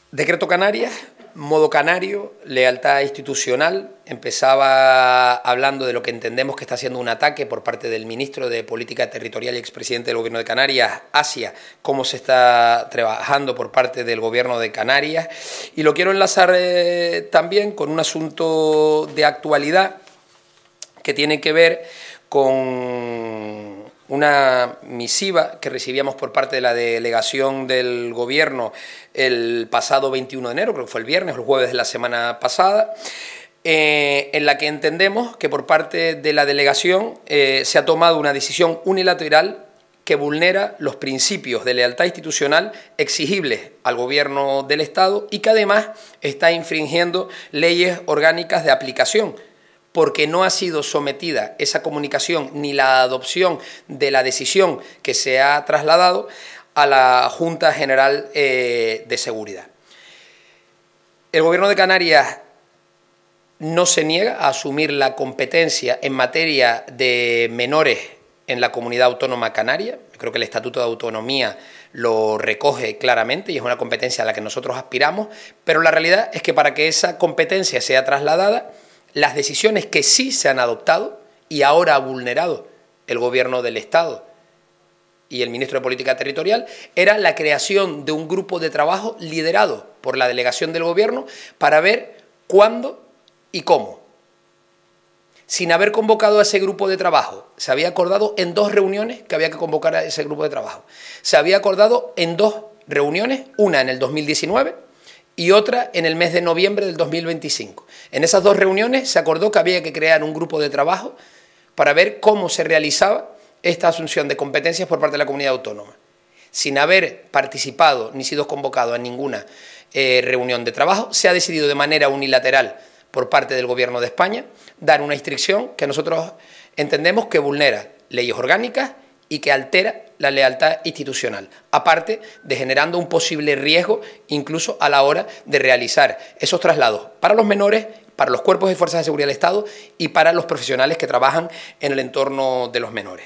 Decreto Canarias, modo canario, lealtad institucional. Empezaba hablando de lo que entendemos que está siendo un ataque por parte del ministro de Política Territorial y expresidente del Gobierno de Canarias hacia cómo se está trabajando por parte del Gobierno de Canarias. Y lo quiero enlazar también con un asunto de actualidad que tiene que ver con una misiva que recibíamos por parte de la delegación del Gobierno el pasado 21 de enero, creo que fue el viernes o el jueves de la semana pasada, en la que entendemos que por parte de la delegación se ha tomado una decisión unilateral que vulnera los principios de lealtad institucional exigibles al Gobierno del Estado y que además está infringiendo leyes orgánicas de aplicación, porque no ha sido sometida esa comunicación ni la adopción de la decisión que se ha trasladado a la Junta General de Seguridad. El Gobierno de Canarias no se niega a asumir la competencia en materia de menores en la comunidad autónoma canaria. Creo que el Estatuto de Autonomía lo recoge claramente y es una competencia a la que nosotros aspiramos, pero la realidad es que para que esa competencia sea trasladada, las decisiones que sí se han adoptado y ahora ha vulnerado el Gobierno del Estado y el ministro de Política Territorial era la creación de un grupo de trabajo liderado por la delegación del Gobierno para ver cuándo y cómo. Sin haber convocado a ese grupo de trabajo, se había acordado en 2 reuniones que había que convocar a ese grupo de trabajo. Se había acordado en 2 reuniones, una en el 2019 y otra en el mes de noviembre del 2025. En esas 2 reuniones se acordó que había que crear un grupo de trabajo para ver cómo se realizaba esta asunción de competencias por parte de la comunidad autónoma. Sin haber participado ni sido convocado a ninguna reunión de trabajo, se ha decidido de manera unilateral por parte del Gobierno de España dar una instrucción que nosotros entendemos que vulnera leyes orgánicas y que altera la lealtad institucional, aparte de generando un posible riesgo incluso a la hora de realizar esos traslados para los menores, para los cuerpos y fuerzas de seguridad del Estado y para los profesionales que trabajan en el entorno de los menores.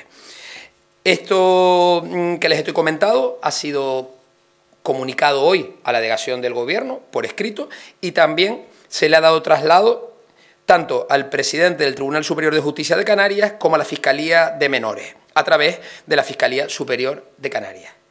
Esto que les estoy comentando ha sido comunicado hoy a la delegación del Gobierno por escrito y también se le ha dado traslado tanto al presidente del Tribunal Superior de Justicia de Canarias como a la Fiscalía de Menores, a través de la Fiscalía Superior de Canarias.